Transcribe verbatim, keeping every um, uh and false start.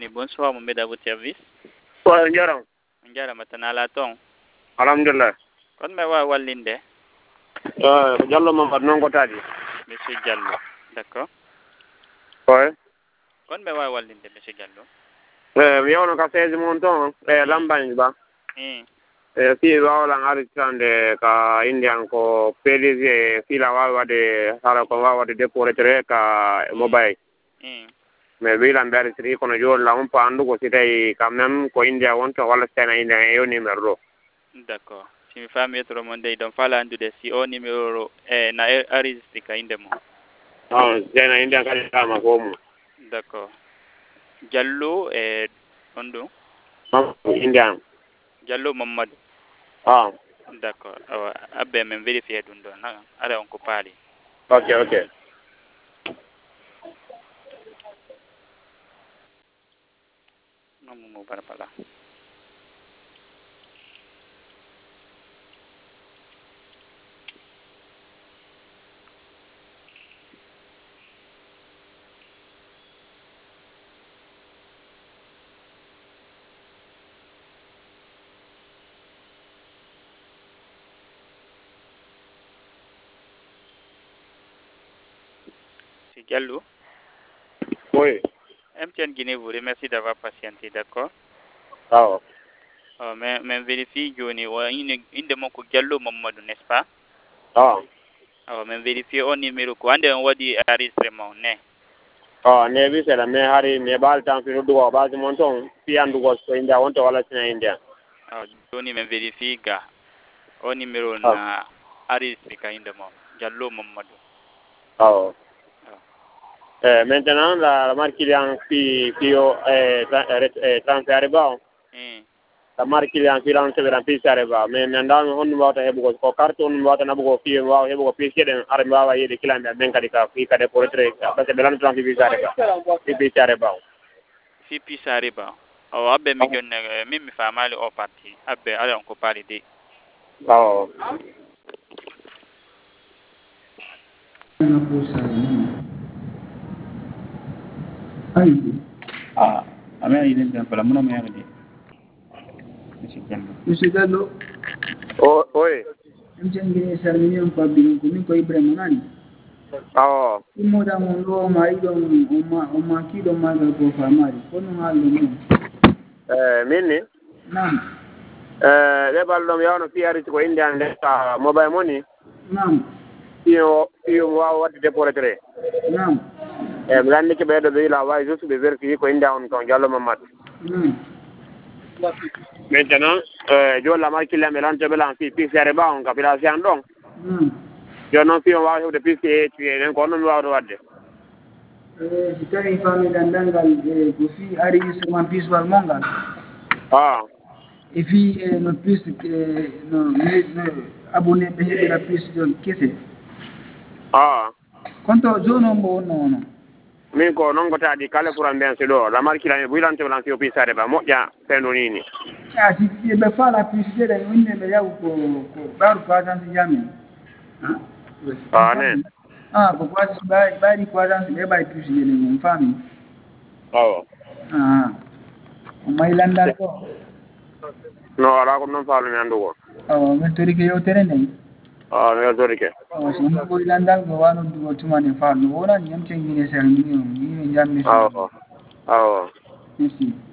Guinée. Bonsoir, mon à votre service. Wa njaram. Njara matana la ton. Alhamdulillah. Kon me wa wallinde. Euh, Diallo Mamadou non ko tadi. Monsieur Diallo. D'accord. Ouais. Kon me wa wallinde Monsieur Diallo. Euh, mi yono ka seize mon ton e lambagne ba. Hmm. E fi wawla ngari tande ka indian ko P D G fi la wawa wade hala ko wawa wade déporter ka mobile. Hmm. Mais wi la mbari tri kono jol la on pa andu ko sitay quand même ko india wonto wala sena india yo numéro. D'accord. Si mi fami etro monde don fala andude si o numéro e na enregistré ka inde mo. Ah, sena india ka tama ko mo. D'accord. Diallo e ondo. Ah, india. Diallo Mamadou. Ah. D'accord. Awa abbe men vérifier dun don na ara on ko pali. OK, OK. Non mo para pala. Si Diallo. Oui. M T N Guinée vous remercie d'avoir patienté, d'accord? Ah. Euh, mais, mais vérifie, Johnny, il inde mon Diallo Mamadou, n'est-ce pas? Ah. Alors, mais vérifie au numéro quoi, on va dire enregistrement, né? Ah, ne bi sera me hari ne bal tan fi do ba ti mon ton fi andu go so india wonto wala sina india. Ah, Johnny, mais vérifie ga au numéro Ah. na enregistré ka inde mon Diallo Mamadou. Ah. Ah. Eh, maintenant la, la marque client fi fi o eh, eh transfert ba. Hmm. La marque client fi ran se ran fi sare ba mais ndan hon wata hebu ko carte on wata na bugo fi wa hebu ko fi seden ar ba wa yede client ben kadi ka fi kade pour être parce que belan transfert fi sare ba fi fi sare ba. Fi pi sare ba. Oh, abbe mi jonne mi mi fa mali o parti. Abbe ala on ko pali de. Ah. Ah, amena idem tan pala mono me yagdi. Monsieur Diallo. Monsieur Diallo. Oh, oui. Mchangine salmini kwa bingu miko Ibrahim nani? Ah. Imoda mondo marido uma uma kido maga kwa famari. Kono halo ni. Eh, mini? Naam. Eh, le ballom yawno fi ari ko indian de ka mobile money. Naam. Io io wa wadde déporter. Naam. Eh, mi landi ke bedo be la wa juste be vérifier ko india on ton Diallo Mamadou. Naam. Maintenant, euh, jo la marque la mélange be lan fi fi sere ba on ka pila si andon. Naam. Jo non fi on wa de fi e tu en ko non wa do wadde. Eh, sitani famille dandangal eh, kufi ari sama piswal mongal. Ah. Et puis eh, no plus eh, no no abonné be hebe la plus jon kese. Ah. Konto jono mo no no. Min ko non ko taadi kala pour ambiance do la marque la bu lan te lan fi fi sere ba moja fendo nini. Ah, si e be fa la publicité da wonne be yaw ko ko baru ko agence jami. Ah. Ah, ne. Ah, ko kwa si ba ba di ko agence be ba publicité ni mon famille. Ah. Ah. O mai landal ko. No ala ko non faalu mi andu ko. Oh, men tori ke yo tere ne. Ah, no tori ke. Oh, so mo ko landal go wano du tuma ne fa no wona nyam cengine sel ni ni jam ni. Ah. Ah. Merci.